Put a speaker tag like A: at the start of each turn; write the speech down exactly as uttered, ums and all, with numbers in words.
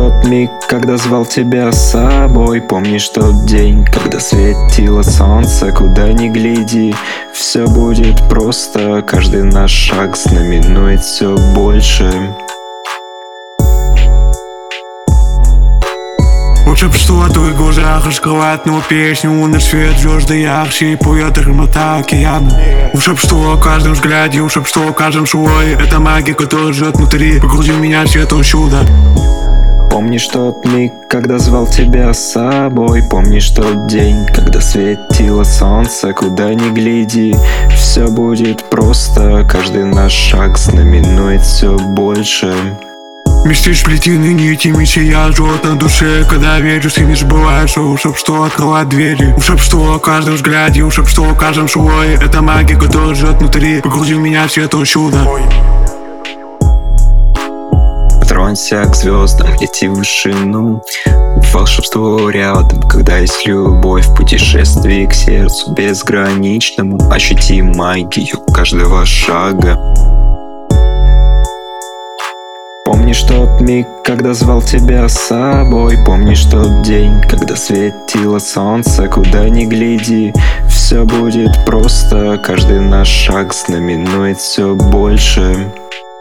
A: тот миг, когда звал тебя с собой? Помнишь тот день, когда светило солнце? Куда ни гляди, все будет просто. Каждый наш шаг знаменует все больше.
B: Щоб що в твоїх глазах шоколадную песню, наш свет звезды ярче, и поет громота океана. Щоб что в каждом взгляде, щоб что в каждом слое, это магия, которая живет внутри, погрузи меня в светлое чудо.
A: Помнишь тот миг, когда звал тебя с собой? Помнишь тот день, когда светило солнце? Куда ни гляди, все будет просто. Каждый наш шаг знаменует все больше.
B: Мечты сплетены нитями, сияют живот на душе. Когда веришь и не забываешь, чтоб что открывать двери. Чтоб что в каждом взгляде, чтоб что в каждом слое, это магия, которая живет внутри, погрузи меня в светлое чудо.
A: Тронься к звездам, лети в вышину. Волшебство рядом, когда есть любовь. В путешествии к сердцу безграничному. Ощути магию каждого шага. Помнишь тот миг, когда звал тебя с собой? Помнишь тот день, когда светило солнце? Куда ни гляди, все будет просто. Каждый наш шаг знаменует все больше.